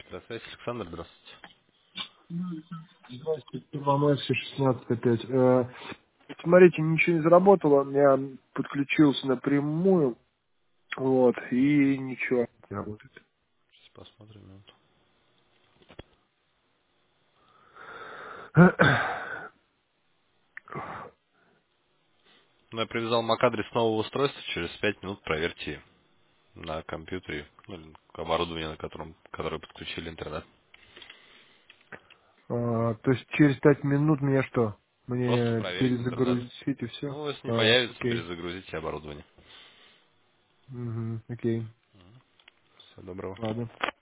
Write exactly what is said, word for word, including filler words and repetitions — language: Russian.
Здравствуйте, Александр, здравствуйте. Здравствуйте, вам шестнадцать опять. Э, Смотрите, ничего не заработало, я подключился напрямую, вот, и ничего не работает. Сейчас посмотрим минуту. Ну, я привязал MAC-адрес нового устройства, через пять минут проверьте на компьютере, ну, или к оборудованию, на котором, которое подключили интернет. А, то есть через пять минут мне что? Просто Мне проверить интернет. перезагрузить и все? Ну, если не А, появится, окей. перезагрузите оборудование. Угу, окей. Всего доброго. Ладно.